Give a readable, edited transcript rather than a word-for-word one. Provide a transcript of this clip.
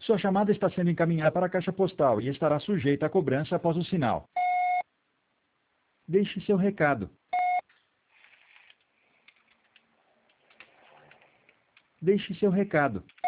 Sua chamada está sendo encaminhada para a caixa postal e estará sujeita a cobrança após o sinal. Deixe seu recado. Deixe seu recado.